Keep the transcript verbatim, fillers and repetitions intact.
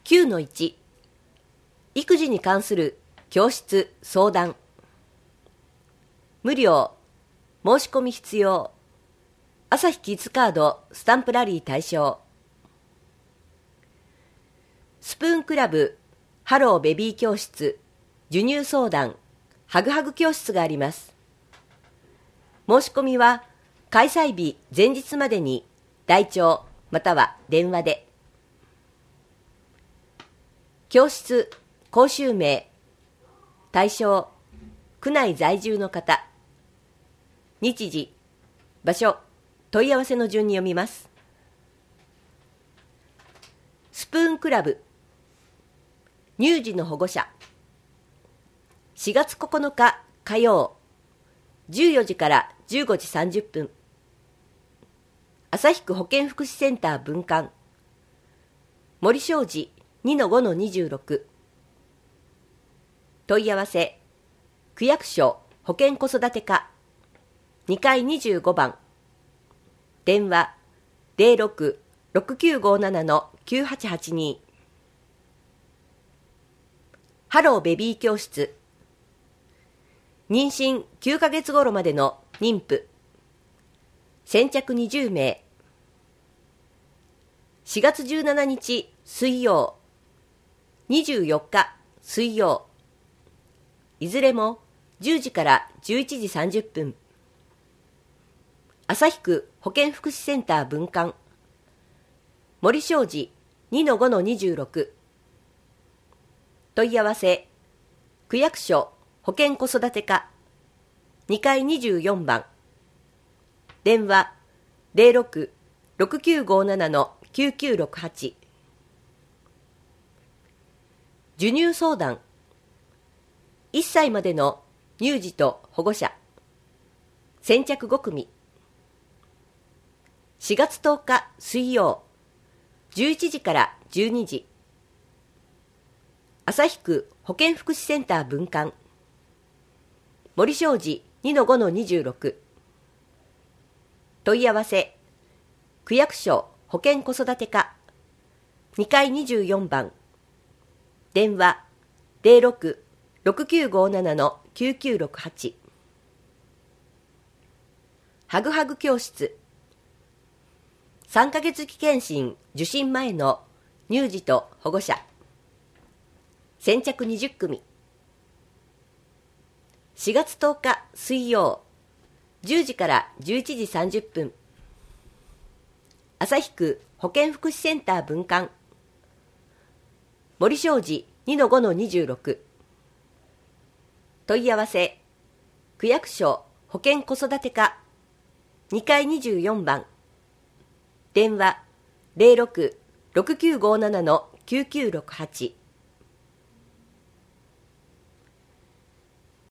きゅうのいち 育児に関する教室相談無料申し込み必要朝日キッズカードスタンプラリー対象スプーンクラブハローベビー教室授乳相談ハグハグ教室があります。申し込みは開催日前日までに台帳または電話で。教室講習名対象区内在住の方日時場所問い合わせの順に読みます。スプーンクラブ乳児の保護者しがつここのか火曜じゅうよじからじゅうごじさんじゅっぷん旭区保健福祉センター分館森商事 にのごのにじゅうろく 問い合わせ区役所保健子育て課にかいにじゅうごばん電話 ゼロろく ろくきゅうごなな きゅうはちはちに ハローベビー教室妊娠きゅうかげつ頃までの妊婦先着にじゅうめいしがつじゅうしちにち水曜にじゅうよっか水曜いずれもじゅうじからじゅういちじさんじゅっぷん旭区保健福祉センター分館森商事 にのごのにじゅうろく 問い合わせ区役所保健子育て課にかいにじゅうよんばん電話 ゼロろく ろくきゅうごなな きゅうきゅうろくはち 授乳相談いっさいまでの乳児と保護者先着ごくみしがつとおか水曜じゅういちじからじゅうにじ旭区保健福祉センター分館森商事 にのごのにじゅうろく 問い合わせ区役所保健子育て課にかいにじゅうよんばん電話 ゼロろく ろくきゅうごなな きゅうきゅうろくはち ハグハグ教室さんかげつ期検診受診前の乳児と保護者先着にじゅっくみしがつとおか水曜じゅうじからじゅういちじさんじゅっぷん旭区保健福祉センター分館森商事 にのごのにじゅうろく 問い合わせ区役所保健子育て課にかいにじゅうよんばん電話 ゼロろく ろくきゅうごなな きゅうきゅうろくはち